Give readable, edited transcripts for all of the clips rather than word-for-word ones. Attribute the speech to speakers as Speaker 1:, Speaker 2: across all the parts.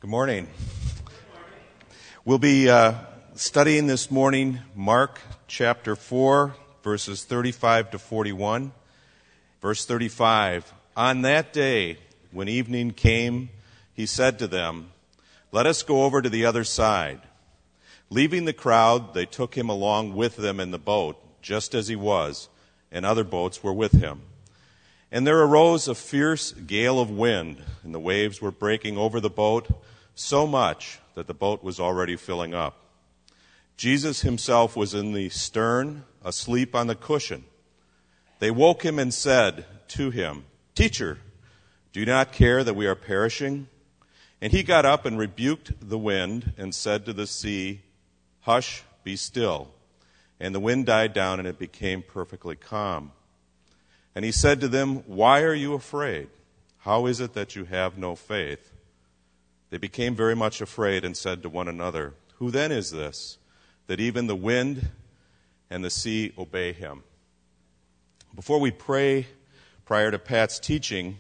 Speaker 1: Good morning. We'll be studying this morning Mark chapter 4, verses 35 to 41. Verse 35, "On that day, when evening came, he said to them, 'Let us go over to the other side.' Leaving the crowd, they took him along with them in the boat, just as he was, and other boats were with him. And there arose a fierce gale of wind, and the waves were breaking over the boat, so much that the boat was already filling up. Jesus himself was in the stern, asleep on the cushion. They woke him and said to him, 'Teacher, do you not care that we are perishing?' And he got up and rebuked the wind and said to the sea, 'Hush, be still.' And the wind died down and it became perfectly calm. And he said to them, 'Why are you afraid? How is it that you have no faith?' They became very much afraid and said to one another, 'Who then is this, that even the wind and the sea obey him?'" Before we pray, prior to Pat's teaching,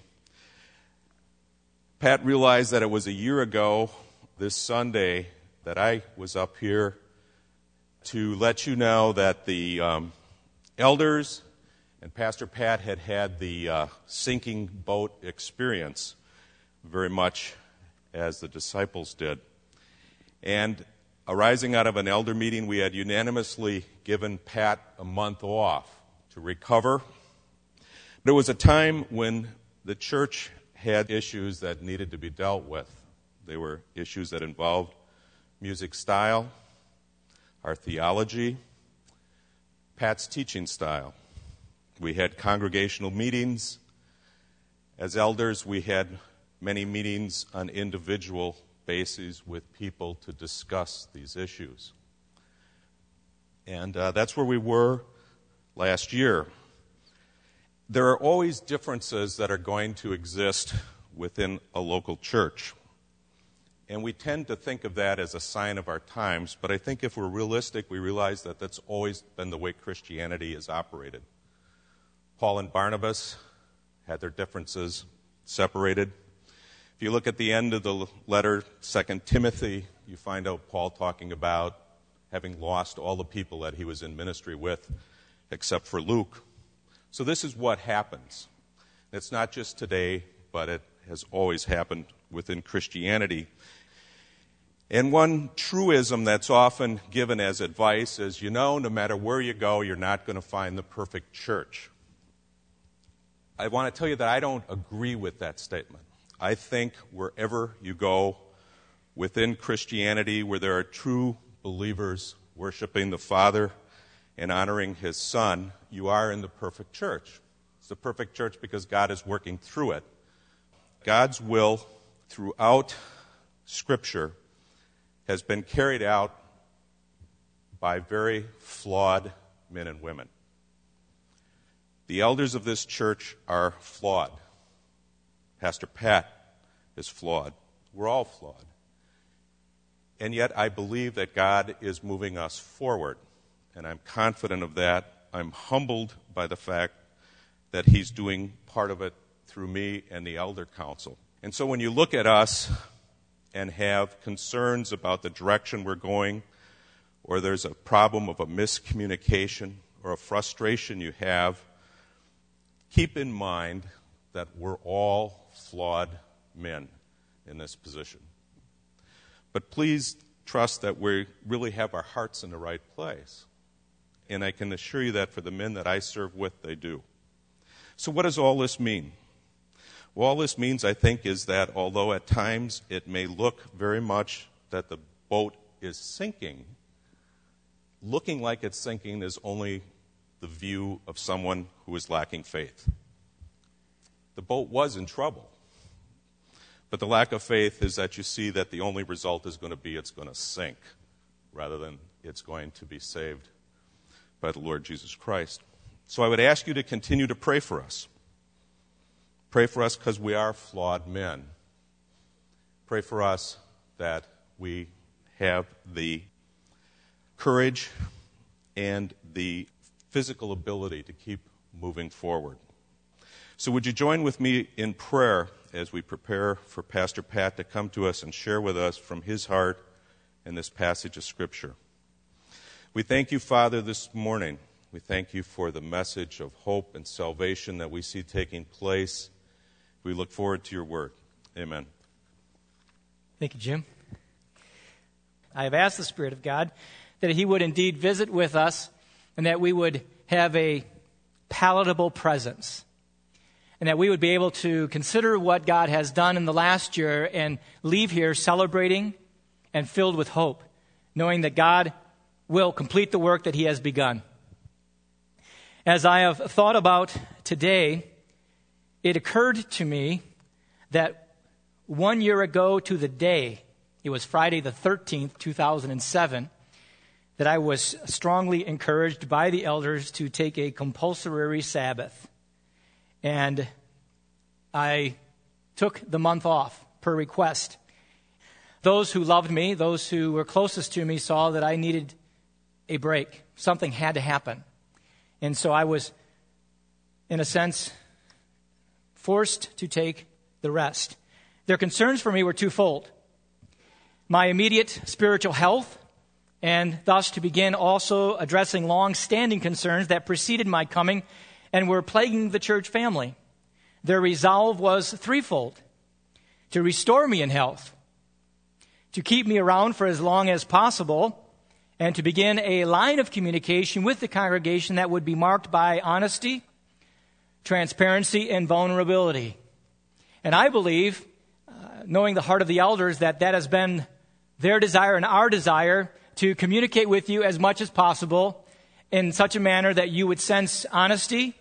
Speaker 1: Pat realized that it was a year ago this Sunday that I was up here to let you know that the elders and Pastor Pat had the sinking boat experience, very much as the disciples did. And arising out of an elder meeting, we had unanimously given Pat a month off to recover. But it was a time when the church had issues that needed to be dealt with. They were issues that involved music style, our theology, Pat's teaching style. We had congregational meetings. As elders, we had many meetings on individual bases with people to discuss these issues. And that's where we were last year. There are always differences that are going to exist within a local church. And we tend to think of that as a sign of our times, but I think if we're realistic, we realize that that's always been the way Christianity is operated. Paul and Barnabas had their differences separated. If you look at the end of the letter, 2 Timothy, you find out Paul talking about having lost all the people that he was in ministry with, except for Luke. So this is what happens. It's not just today, but it has always happened within Christianity. And one truism that's often given as advice is, no matter where you go, you're not going to find the perfect church. I want to tell you that I don't agree with that statement. I think wherever you go within Christianity, where there are true believers worshiping the Father and honoring His Son, you are in the perfect church. It's the perfect church because God is working through it. God's will throughout Scripture has been carried out by very flawed men and women. The elders of this church are flawed. Pastor Pat is flawed. We're all flawed. And yet I believe that God is moving us forward. And I'm confident of that. I'm humbled by the fact that He's doing part of it through me and the elder council. And so when you look at us and have concerns about the direction we're going, or there's a problem of a miscommunication or a frustration you have, keep in mind that we're all flawed men in this position. But please trust that we really have our hearts in the right place. And I can assure you that for the men that I serve with, they do. So what does all this mean? Well, all this means, I think, is that although at times it may look very much that the boat is sinking, looking like it's sinking is only the view of someone who is lacking faith. The boat was in trouble. But the lack of faith is that you see that the only result is going to be it's going to sink rather than it's going to be saved by the Lord Jesus Christ. So I would ask you to continue to pray for us. Pray for us because we are flawed men. Pray for us that we have the courage and the physical ability to keep moving forward. So would you join with me in prayer as we prepare for Pastor Pat to come to us and share with us from his heart in this passage of Scripture. We thank you, Father, this morning. We thank you for the message of hope and salvation that we see taking place. We look forward to your word. Amen.
Speaker 2: Thank you, Jim. I have asked the Spirit of God that he would indeed visit with us and that we would have a palatable presence and that we would be able to consider what God has done in the last year and leave here celebrating and filled with hope, knowing that God will complete the work that he has begun. As I have thought about today, it occurred to me that 1 year ago to the day, it was Friday the 13th, 2007, that I was strongly encouraged by the elders to take a compulsory Sabbath. And I took the month off per request. Those who loved me, those who were closest to me, saw that I needed a break. Something had to happen. And so I was, in a sense, forced to take the rest. Their concerns for me were twofold. My immediate spiritual health, and thus to begin also addressing long-standing concerns that preceded my coming and were plaguing the church family. Their resolve was threefold: to restore me in health, to keep me around for as long as possible, and to begin a line of communication with the congregation that would be marked by honesty, transparency, and vulnerability. And I believe, knowing the heart of the elders, that has been their desire and our desire to communicate with you as much as possible in such a manner that you would sense honesty,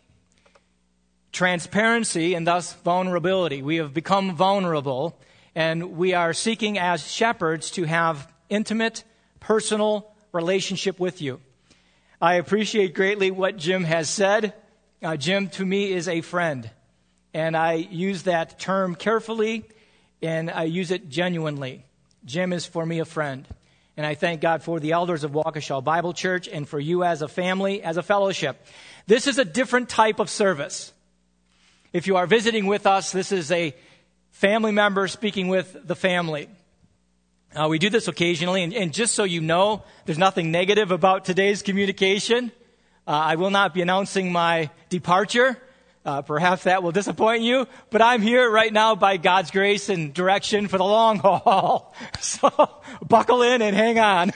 Speaker 2: transparency, and thus vulnerability. We have become vulnerable, and we are seeking as shepherds to have intimate, personal relationship with you. I appreciate greatly what Jim has said. Jim, to me, is a friend, and I use that term carefully, and I use it genuinely. Jim is for me a friend, and I thank God for the elders of Waukesha Bible Church and for you as a family, as a fellowship. This is a different type of service. If you are visiting with us, this is a family member speaking with the family. We do this occasionally, and just so you know, there's nothing negative about today's communication. I will not be announcing my departure. Perhaps that will disappoint you, but I'm here right now by God's grace and direction for the long haul. So buckle in and hang on.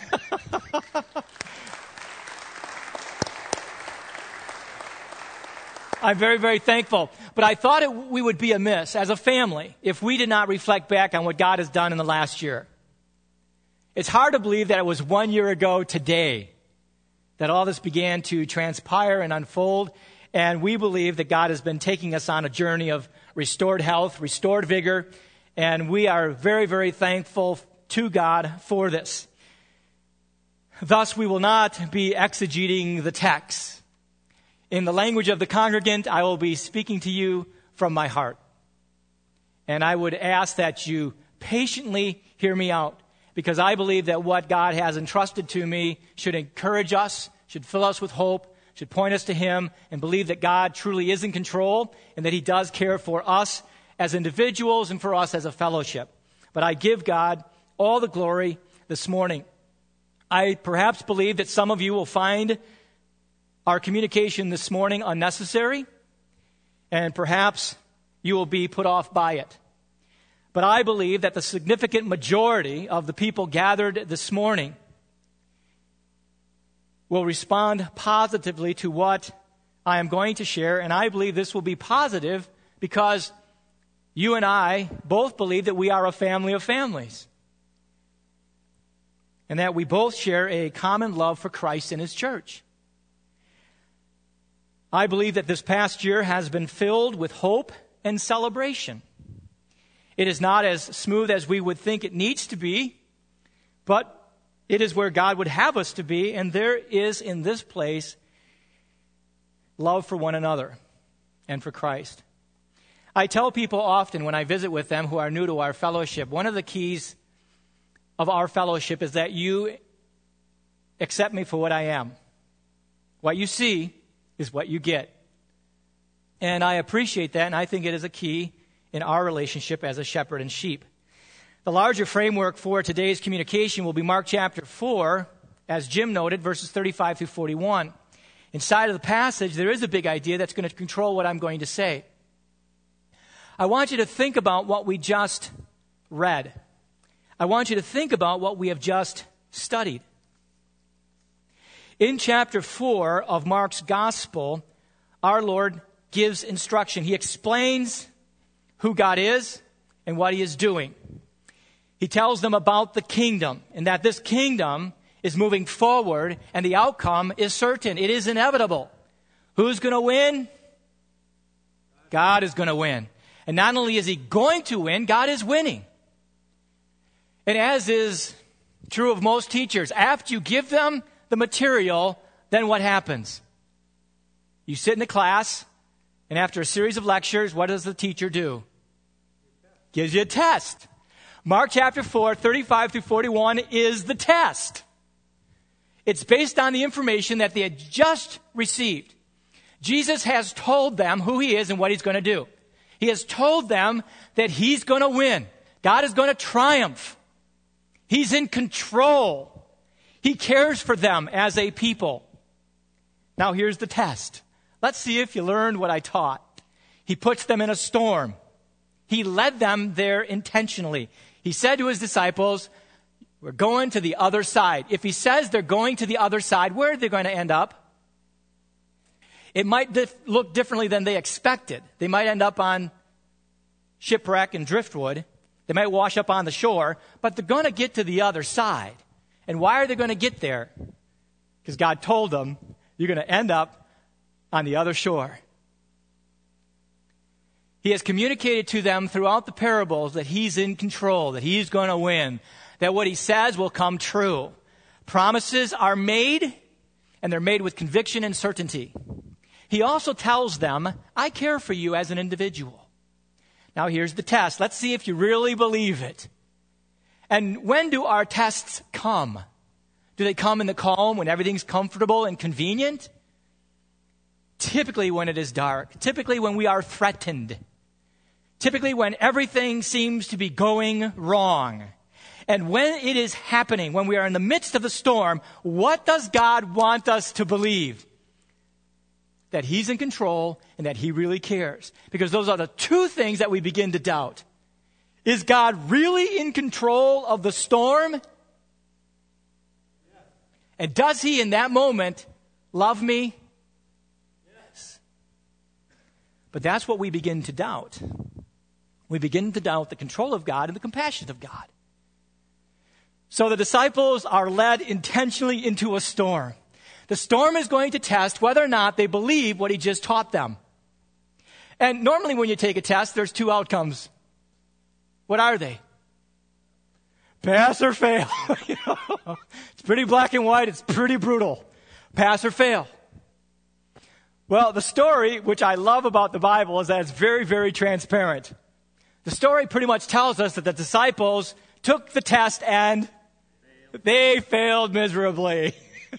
Speaker 2: I'm very, very thankful. But I thought we would be amiss as a family if we did not reflect back on what God has done in the last year. It's hard to believe that it was 1 year ago today that all this began to transpire and unfold. And we believe that God has been taking us on a journey of restored health, restored vigor, and we are very, very thankful to God for this. Thus, we will not be exegeting the text. In the language of the congregant, I will be speaking to you from my heart. And I would ask that you patiently hear me out, because I believe that what God has entrusted to me should encourage us, should fill us with hope, should point us to him, and believe that God truly is in control and that he does care for us as individuals and for us as a fellowship. But I give God all the glory this morning. I perhaps believe that some of you will find our communication this morning unnecessary, and perhaps you will be put off by it. But I believe that the significant majority of the people gathered this morning will respond positively to what I am going to share, and I believe this will be positive because you and I both believe that we are a family of families and that we both share a common love for Christ and his church. I believe that this past year has been filled with hope and celebration. It is not as smooth as we would think it needs to be, but it is where God would have us to be, and there is in this place love for one another and for Christ. I tell people often when I visit with them who are new to our fellowship, one of the keys of our fellowship is that you accept me for what I am. What you see is what you get. And I appreciate that, and I think it is a key in our relationship as a shepherd and sheep. The larger framework for today's communication will be Mark chapter 4, as Jim noted, verses 35 through 41. Inside of the passage, there is a big idea that's going to control what I'm going to say. I want you to think about what we just read. I want you to think about what we have just studied. In chapter 4 of Mark's gospel, our Lord gives instruction. He explains who God is and what he is doing. He tells them about the kingdom and that this kingdom is moving forward and the outcome is certain. It is inevitable. Who's going to win? God is going to win. And not only is he going to win, God is winning. And as is true of most teachers, after you give them the material, then what happens? You sit in the class, and after a series of lectures, what does the teacher do? Gives you a test. Mark chapter 4, 35 through 41 is the test. It's based on the information that they had just received. Jesus has told them who he is and what he's going to do. He has told them that he's going to win. God is going to triumph. He's in control. He cares for them as a people. Now here's the test. Let's see if you learned what I taught. He puts them in a storm. He led them there intentionally. He said to his disciples, we're going to the other side. If he says they're going to the other side, where are they going to end up? It might look differently than they expected. They might end up on shipwreck and driftwood. They might wash up on the shore, but they're going to get to the other side. And why are they going to get there? Because God told them, you're going to end up on the other shore. He has communicated to them throughout the parables that he's in control, that he's going to win, that what he says will come true. Promises are made, and they're made with conviction and certainty. He also tells them, I care for you as an individual. Now here's the test. Let's see if you really believe it. And when do our tests come? Do they come in the calm when everything's comfortable and convenient? Typically when it is dark. Typically when we are threatened. Typically when everything seems to be going wrong. And when it is happening, when we are in the midst of the storm, what does God want us to believe? That he's in control and that he really cares. Because those are the two things that we begin to doubt. Is God really in control of the storm? And does he in that moment love me? Yes. But that's what we begin to doubt. We begin to doubt the control of God and the compassion of God. So the disciples are led intentionally into a storm. The storm is going to test whether or not they believe what he just taught them. And normally when you take a test, there's two outcomes. What are they? Pass or fail. It's pretty black and white. It's pretty brutal. Pass or fail. Well, the story, which I love about the Bible, is that it's very, very transparent. The story pretty much tells us that the disciples took the test and they failed miserably.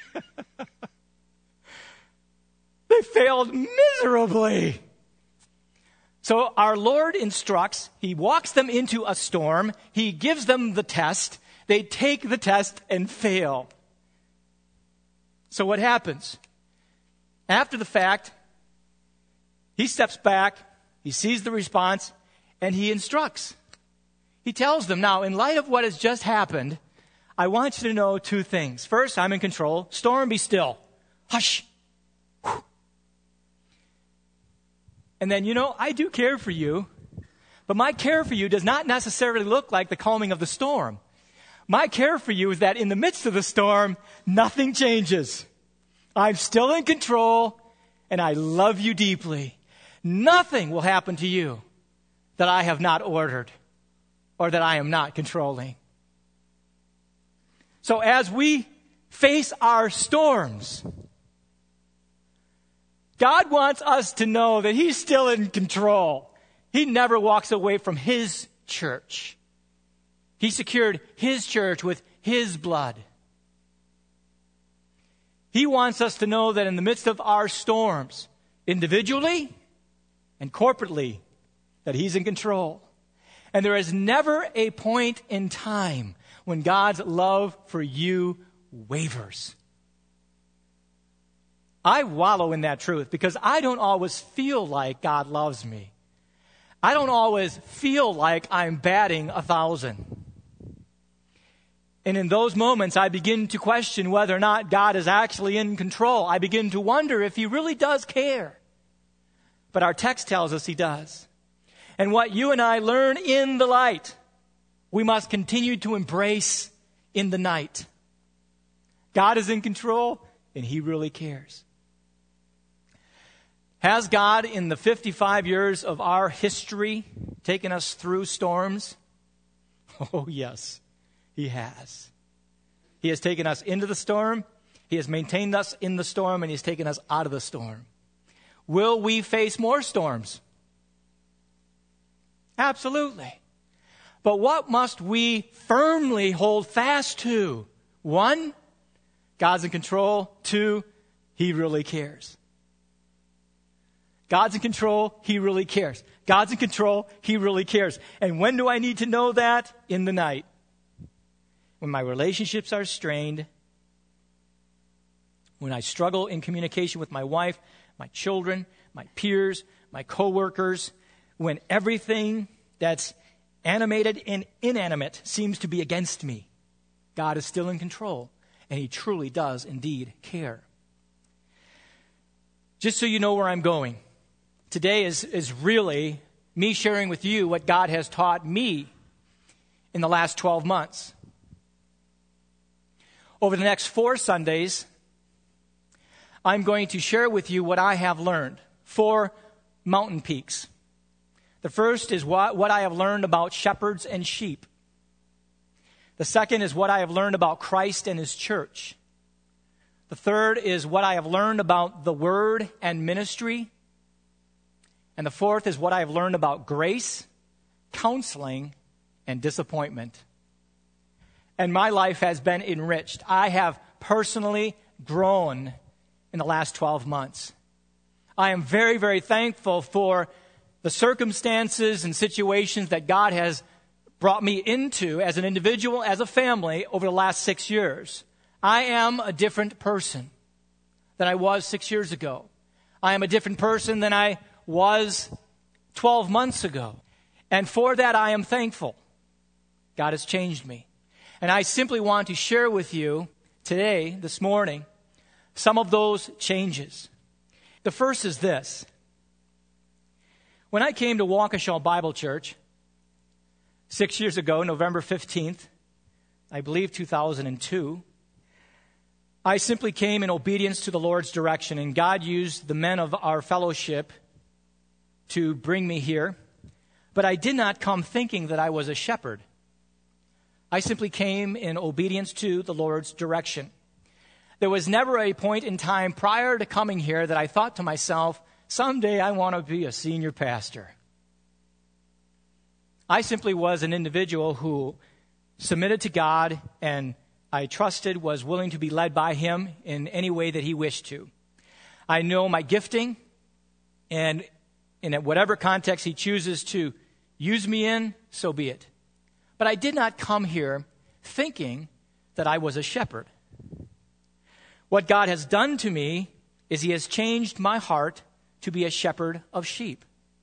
Speaker 2: They failed miserably. So our Lord instructs, he walks them into a storm, he gives them the test, they take the test and fail. So what happens? After the fact, he steps back, he sees the response, and he instructs. He tells them, now, in light of what has just happened, I want you to know two things. First, I'm in control. Storm, be still. Hush. Whew. And then, I do care for you, but my care for you does not necessarily look like the calming of the storm. My care for you is that in the midst of the storm, nothing changes. I'm still in control, and I love you deeply. Nothing will happen to you that I have not ordered or that I am not controlling. So as we face our storms, God wants us to know that he's still in control. He never walks away from his church. He secured his church with his blood. He wants us to know that in the midst of our storms, individually and corporately, that He's in control. And there is never a point in time when God's love for you wavers. I wallow in that truth because I don't always feel like God loves me. I don't always feel like I'm batting 1,000. And in those moments, I begin to question whether or not God is actually in control. I begin to wonder if He really does care. But our text tells us He does. And what you and I learn in the light, we must continue to embrace in the night. God is in control, and He really cares. Has God, in the 55 years of our history, taken us through storms? Oh, yes, He has. He has taken us into the storm, He has maintained us in the storm, and He's taken us out of the storm. Will we face more storms? Absolutely. But what must we firmly hold fast to? 1, God's in control. 2, He really cares. God's in control, He really cares. God's in control, He really cares. And when do I need to know that? In the night. When my relationships are strained, when I struggle in communication with my wife, my children, my peers, my coworkers, when everything that's animated and inanimate seems to be against me, God is still in control, and He truly does indeed care. Just so you know where I'm going, today is really me sharing with you what God has taught me in the last 12 months. Over the next 4 Sundays, I'm going to share with you what I have learned. 4 mountain peaks. The first is what I have learned about shepherds and sheep. The second is what I have learned about Christ and His church. The third is what I have learned about the Word and ministry. And the fourth is what I have learned about grace, counseling, and disappointment. And my life has been enriched. I have personally grown in the last 12 months. I am very, very thankful for the circumstances and situations that God has brought me into as an individual, as a family, over the last 6 years. I am a different person than I was 6 years ago. I am a different person than I was 12 months ago. And for that, I am thankful. God has changed me. And I simply want to share with you today, this morning, some of those changes. The first is this. When I came to Waukesha Bible Church 6 years ago, November 15th, I believe 2002, I simply came in obedience to the Lord's direction, and God used the men of our fellowship to bring me here. But I did not come thinking that I was a shepherd. I simply came in obedience to the Lord's direction. There was never a point in time prior to coming here that I thought to myself, someday I want to be a senior pastor. I simply was an individual who submitted to God, and I trusted was willing to be led by Him in any way that He wished to. I know my gifting, and in whatever context He chooses to use me in, so be it. But I did not come here thinking that I was a shepherd. What God has done to me is He has changed my heart to be a shepherd of sheep.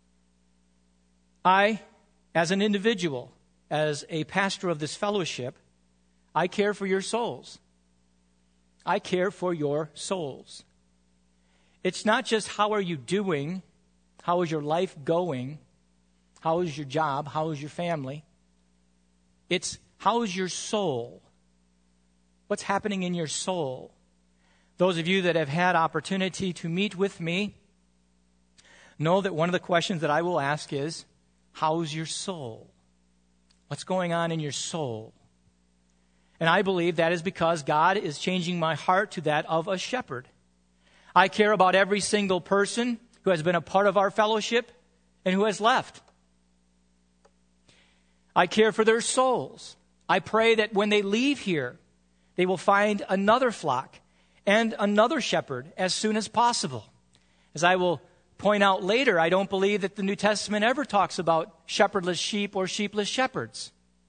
Speaker 2: I, as an individual, as a pastor of this fellowship, I care for your souls. I care for your souls. It's not just how are you doing, how is your life going, how is your job, how is your family. It's how is your soul? What's happening in your soul? Those of you that have had opportunity to meet with me know that one of the questions that I will ask is, how's your soul? What's going on in your soul? And I believe that is because God is changing my heart to that of a shepherd. I care about every single person who has been a part of our fellowship and who has left. I care for their souls. I pray that when they leave here, they will find another flock and another shepherd as soon as possible. As I will point out later, I don't believe that the New Testament ever talks about shepherdless sheep or sheepless shepherds.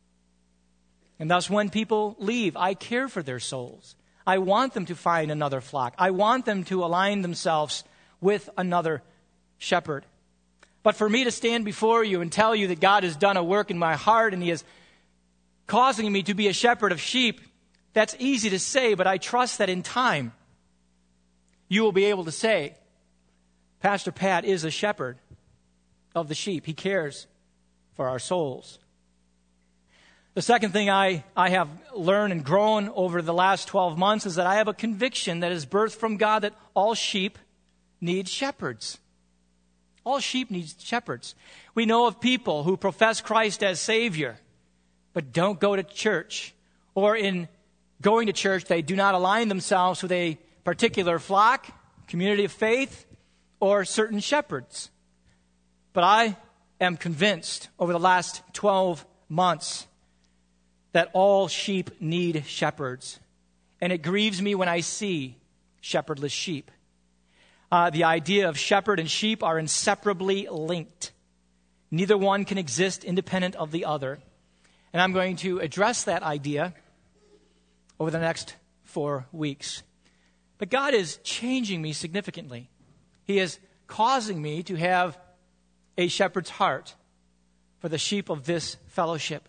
Speaker 2: And thus, when people leave, I care for their souls. I want them to find another flock. I want them to align themselves with another shepherd. But for me to stand before you and tell you that God has done a work in my heart and He is causing me to be a shepherd of sheep, that's easy to say, but I trust that in time you will be able to say, Pastor Pat is a shepherd of the sheep. He cares for our souls. The second thing I have learned and grown over the last 12 months is that I have a conviction that is birthed from God that all sheep need shepherds. All sheep need shepherds. We know of people who profess Christ as Savior, but don't go to church. Or in going to church, they do not align themselves with a particular flock, community of faith, or certain shepherds. But I am convinced over the last 12 months that all sheep need shepherds. And it grieves me when I see shepherdless sheep. The idea of shepherd and sheep are inseparably linked. Neither one can exist independent of the other. And I'm going to address that idea over the next 4 weeks. But God is changing me significantly. He is causing me to have a shepherd's heart for the sheep of this fellowship.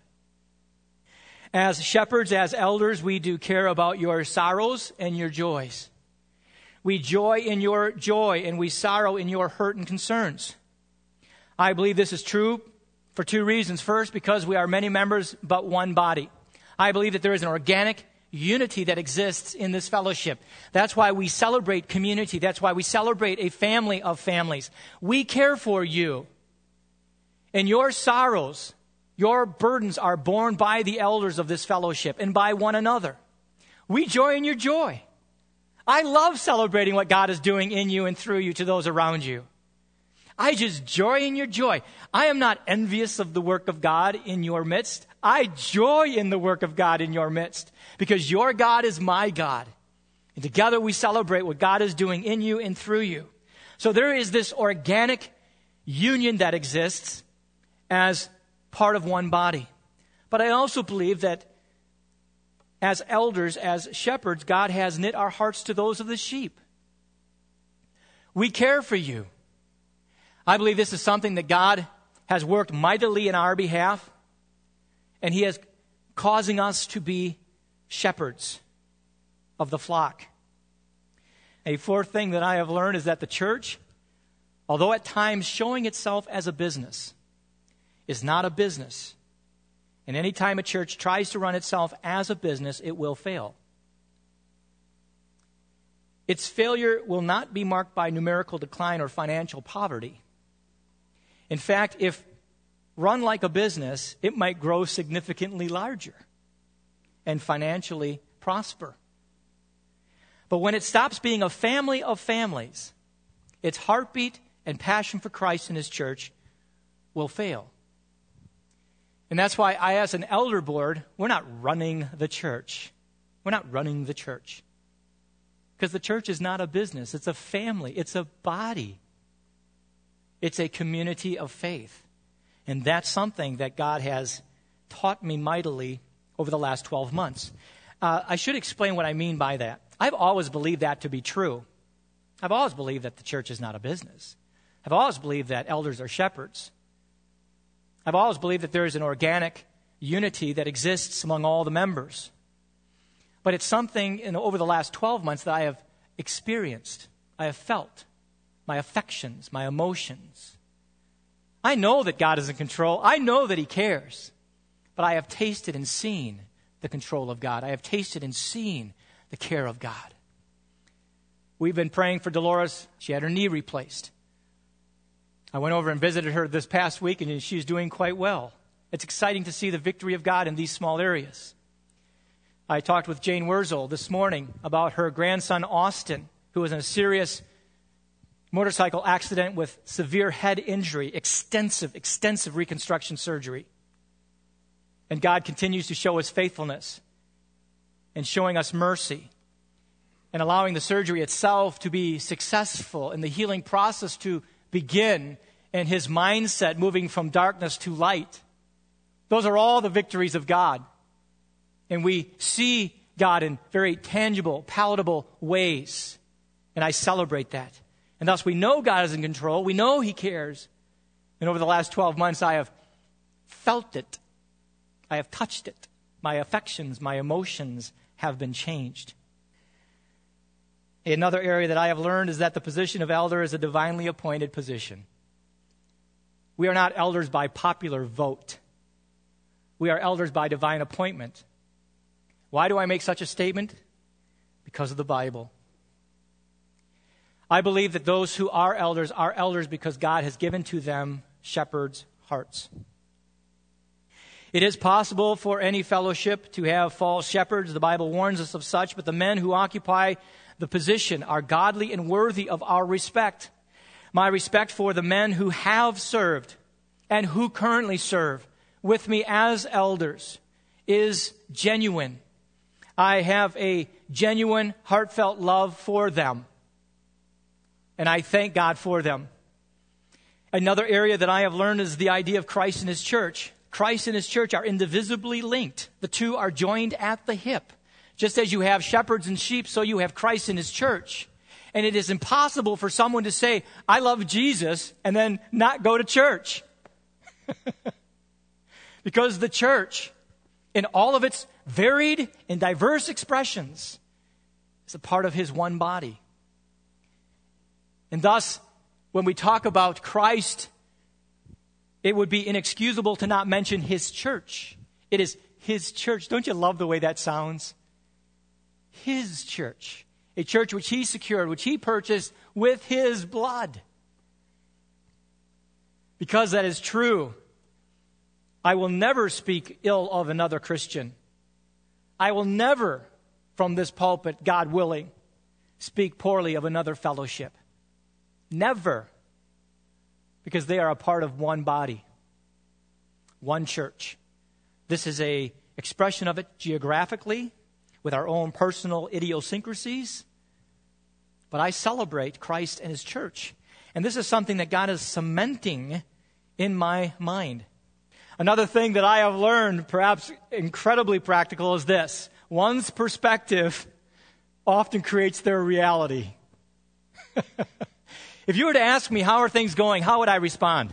Speaker 2: As shepherds, as elders, we do care about your sorrows and your joys. We joy in your joy and we sorrow in your hurt and concerns. I believe this is true for 2 reasons. First, because we are many members but one body. I believe that there is an organic unity that exists in this fellowship. That's why we celebrate community. That's why we celebrate a family of families. We care for you. And your sorrows, your burdens are borne by the elders of this fellowship and by one another. We joy in your joy. I love celebrating what God is doing in you and through you to those around you. I just joy in your joy. I am not envious of the work of God in your midst. I joy in the work of God in your midst because your God is my God. And together we celebrate what God is doing in you and through you. So there is this organic union that exists as part of one body. But I also believe that as elders, as shepherds, God has knit our hearts to those of the sheep. We care for you. I believe this is something that God has worked mightily in our behalf, and He is causing us to be shepherds of the flock. A fourth thing that I have learned is that the church, although at times showing itself as a business, is not a business. And any time a church tries to run itself as a business, it will fail. Its failure will not be marked by numerical decline or financial poverty. In fact, if run like a business, it might grow significantly larger and financially prosper. But when it stops being a family of families, its heartbeat and passion for Christ and His church will fail. And that's why I, as an elder board, we're not running the church. We're not running the church. Because the church is not a business. It's a family. It's a body. It's a community of faith. And that's something that God has taught me mightily over the last 12 months. I should explain what I mean by that. I've always believed that to be true. I've always believed that the church is not a business. I've always believed that elders are shepherds. I've always believed that there is an organic unity that exists among all the members. But it's something over the last 12 months that I have experienced, I have felt, my affections, my emotions. I know that God is in control. I know that He cares. But I have tasted and seen the control of God. I have tasted and seen the care of God. We've been praying for Dolores. She had her knee replaced. I went over and visited her this past week, and she's doing quite well. It's exciting to see the victory of God in these small areas. I talked with Jane Wurzel this morning about her grandson, Austin, who was in a serious motorcycle accident with severe head injury, extensive reconstruction surgery. And God continues to show His faithfulness and showing us mercy and allowing the surgery itself to be successful and the healing process to begin and his mindset moving from darkness to light. Those are all the victories of God. And we see God in very tangible, palatable ways. And I celebrate that. And thus we know God is in control. We know he cares. And over the last 12 months, I have felt it. I have touched it. My affections, my emotions have been changed. Another area that I have learned is that the position of elder is a divinely appointed position. We are not elders by popular vote. We are elders by divine appointment. Why do I make such a statement? Because of the Bible. I believe that those who are elders because God has given to them shepherds' hearts. It is possible for any fellowship to have false shepherds. The Bible warns us of such, but the men who occupy the position are godly and worthy of our respect. My respect for the men who have served and who currently serve with me as elders is genuine. I have a genuine, heartfelt love for them. And I thank God for them. Another area that I have learned is the idea of Christ and his church. Christ and his church are indivisibly linked. The two are joined at the hip. Just as you have shepherds and sheep, so you have Christ and his church. And it is impossible for someone to say, I love Jesus, and then not go to church. Because the church, in all of its varied and diverse expressions, is a part of his one body. And thus, when we talk about Christ, it would be inexcusable to not mention his church. It is his church. Don't you love the way that sounds? His church. A church which he secured, which he purchased with his blood. Because that is true, I will never speak ill of another Christian. I will never, from this pulpit, God willing, speak poorly of another fellowship. Never. Because they are a part of one body, one church. This is an expression of it geographically, with our own personal idiosyncrasies. But I celebrate Christ and his church. And this is something that God is cementing in my mind. Another thing that I have learned, perhaps incredibly practical, is this. One's perspective often creates their reality. If you were to ask me, how are things going, how would I respond?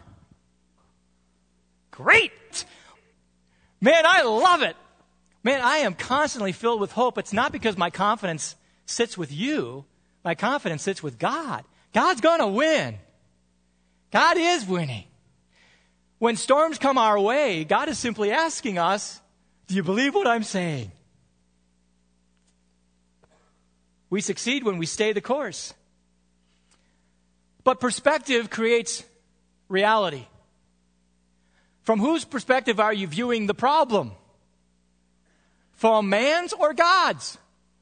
Speaker 2: Great! Man, I love it! Man, I am constantly filled with hope. It's not because my confidence sits with you. My confidence sits with God. God's going to win. God is winning. When storms come our way, God is simply asking us, do you believe what I'm saying? We succeed when we stay the course. But perspective creates reality. From whose perspective are you viewing the problem? From man's or God's?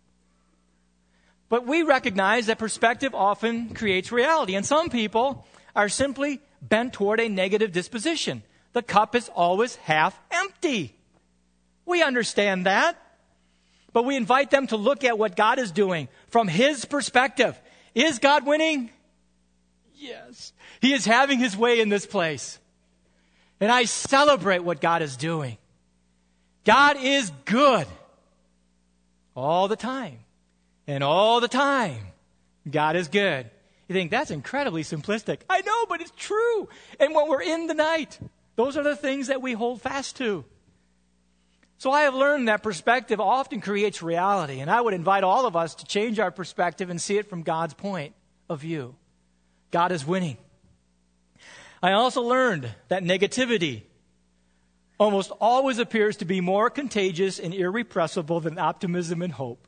Speaker 2: But we recognize that perspective often creates reality. And some people are simply bent toward a negative disposition. The cup is always half empty. We understand that. But we invite them to look at what God is doing from his perspective. Is God winning? Yes. He is having his way in this place. And I celebrate what God is doing. God is good. All the time. And all the time, God is good. You think, that's incredibly simplistic. I know, but it's true. And when we're in the night, those are the things that we hold fast to. So I have learned that perspective often creates reality. And I would invite all of us to change our perspective and see it from God's point of view. God is winning. I also learned that negativity almost always appears to be more contagious and irrepressible than optimism and hope.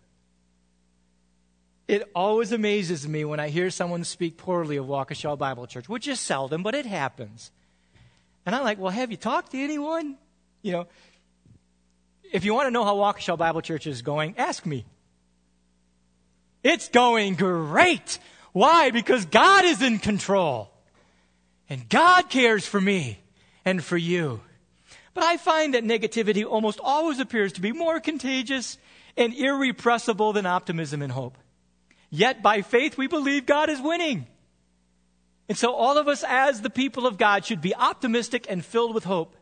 Speaker 2: It always amazes me when I hear someone speak poorly of Waukesha Bible Church, which is seldom, but it happens. And I'm like, well, have you talked to anyone? You know, if you want to know how Waukesha Bible Church is going, ask me. It's going great. Why? Because God is in control. And God cares for me and for you. But I find that negativity almost always appears to be more contagious and irrepressible than optimism and hope. Yet by faith we believe God is winning. And so all of us as the people of God should be optimistic and filled with hope.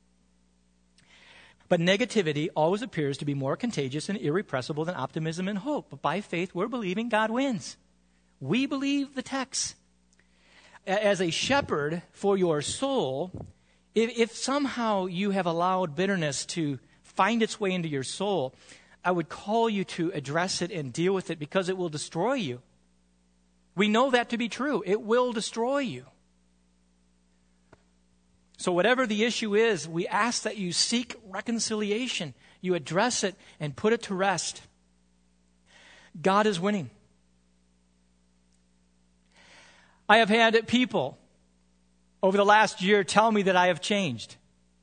Speaker 2: But negativity always appears to be more contagious and irrepressible than optimism and hope. But by faith, we're believing God wins. We believe the text. As a shepherd for your soul, if somehow you have allowed bitterness to find its way into your soul, I would call you to address it and deal with it because it will destroy you. We know that to be true. It will destroy you. So whatever the issue is, we ask that you seek reconciliation. You address it and put it to rest. God is winning. I have had people over the last year tell me that I have changed.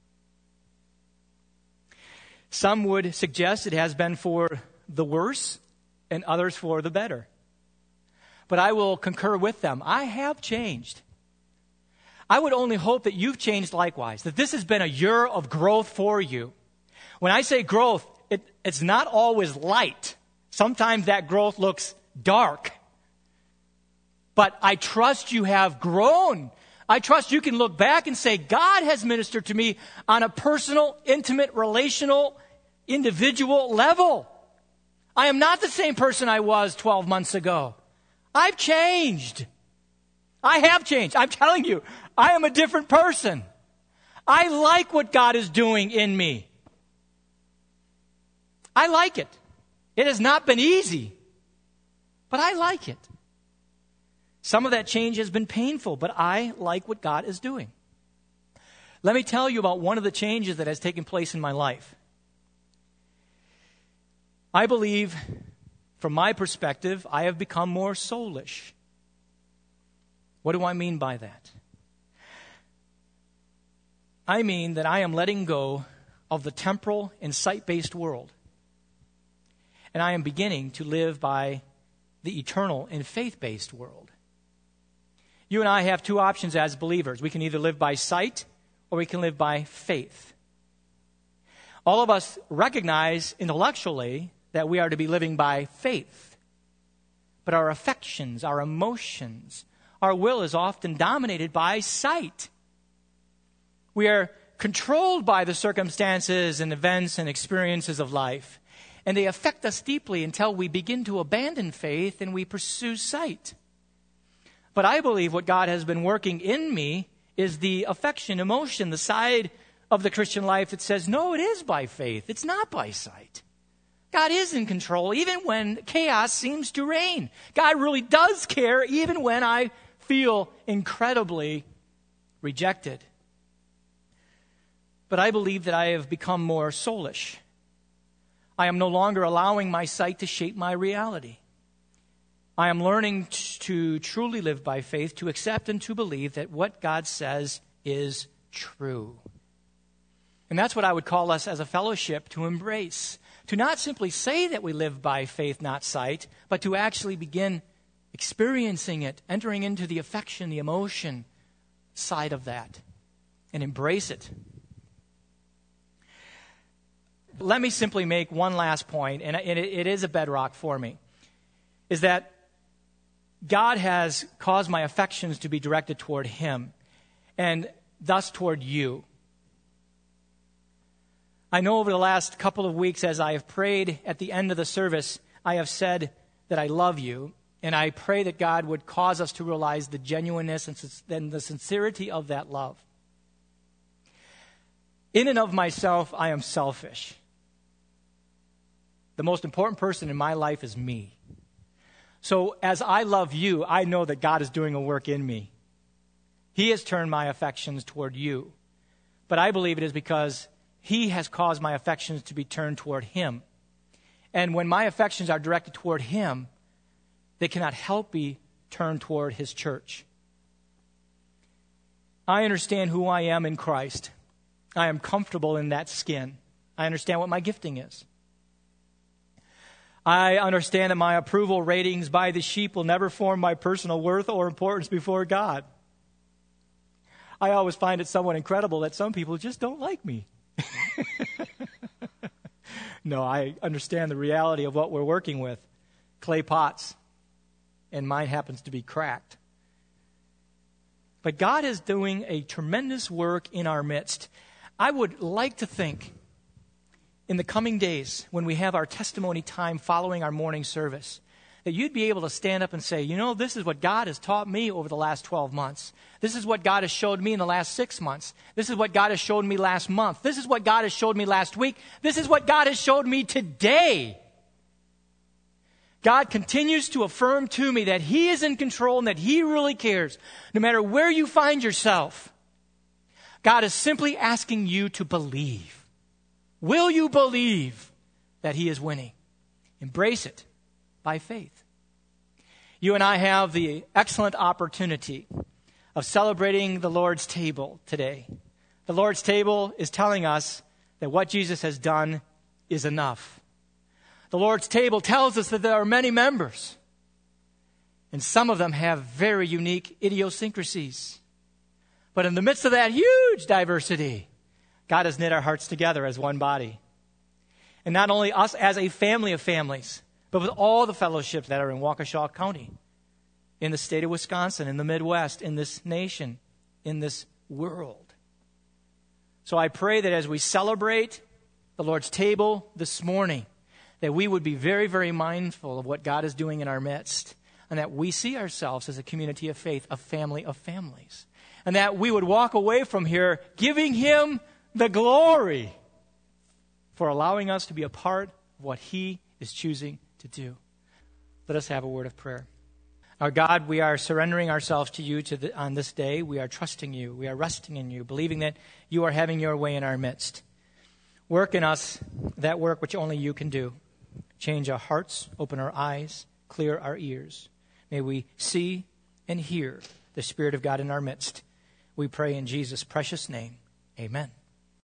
Speaker 2: Some would suggest it has been for the worse and others for the better. But I will concur with them. I have changed. I would only hope that you've changed likewise, that this has been a year of growth for you. When I say growth, it's not always light. Sometimes that growth looks dark. But I trust you have grown. I trust you can look back and say, God has ministered to me on a personal, intimate, relational, individual level. I am not the same person I was 12 months ago. I've changed. I have changed. I'm telling you, I am a different person. I like what God is doing in me. I like it. It has not been easy, but I like it. Some of that change has been painful, but I like what God is doing. Let me tell you about one of the changes that has taken place in my life. I believe, from my perspective, I have become more soulish. What do I mean by that? I mean that I am letting go of the temporal and sight-based world. And I am beginning to live by the eternal and faith-based world. You and I have two options as believers. We can either live by sight or we can live by faith. All of us recognize intellectually that we are to be living by faith. But our affections, our emotions, our will is often dominated by sight. We are controlled by the circumstances and events and experiences of life. And they affect us deeply until we begin to abandon faith and we pursue sight. But I believe what God has been working in me is the affection, emotion, the side of the Christian life that says, no, it is by faith. It's not by sight. God is in control even when chaos seems to reign. God really does care even when I feel incredibly rejected. But I believe that I have become more soulish. I am no longer allowing my sight to shape my reality. I am learning to truly live by faith, to accept and to believe that what God says is true. And that's what I would call us as a fellowship to embrace. To not simply say that we live by faith, not sight, but to actually begin experiencing it, entering into the affection, the emotion side of that, and embrace it. Let me simply make one last point, and it is a bedrock for me, is that God has caused my affections to be directed toward Him, and thus toward you. I know over the last couple of weeks as I have prayed at the end of the service, I have said that I love you, and I pray that God would cause us to realize the genuineness and the sincerity of that love. In and of myself, I am selfish. The most important person in my life is me. So as I love you, I know that God is doing a work in me. He has turned my affections toward you. But I believe it is because He has caused my affections to be turned toward Him. And when my affections are directed toward Him, they cannot help be turned toward His church. I understand who I am in Christ. I am comfortable in that skin. I understand what my gifting is. I understand that my approval ratings by the sheep will never form my personal worth or importance before God. I always find it somewhat incredible that some people just don't like me. No, I understand the reality of what we're working with. Clay pots. And mine happens to be cracked. But God is doing a tremendous work in our midst. I would like to think in the coming days when we have our testimony time following our morning service, that you'd be able to stand up and say, you know, this is what God has taught me over the last 12 months. This is what God has showed me in the last 6 months. This is what God has showed me last month. This is what God has showed me last week. This is what God has showed me today. God continues to affirm to me that He is in control and that He really cares, no matter where you find yourself. God is simply asking you to believe. Will you believe that He is winning? Embrace it by faith. You and I have the excellent opportunity of celebrating the Lord's table today. The Lord's table is telling us that what Jesus has done is enough. The Lord's table tells us that there are many members, and some of them have very unique idiosyncrasies. But in the midst of that huge diversity, God has knit our hearts together as one body. And not only us as a family of families, but with all the fellowships that are in Waukesha County, in the state of Wisconsin, in the Midwest, in this nation, in this world. So I pray that as we celebrate the Lord's table this morning, that we would be very, very mindful of what God is doing in our midst, and that we see ourselves as a community of faith, a family of families, and that we would walk away from here giving Him the glory for allowing us to be a part of what He is choosing to do. Let us have a word of prayer. Our God, we are surrendering ourselves to You on this day. We are trusting You. We are resting in You, believing that You are having Your way in our midst. Work in us that work which only You can do. Change our hearts, open our eyes, clear our ears. May we see and hear the Spirit of God in our midst. We pray in Jesus' precious name. Amen.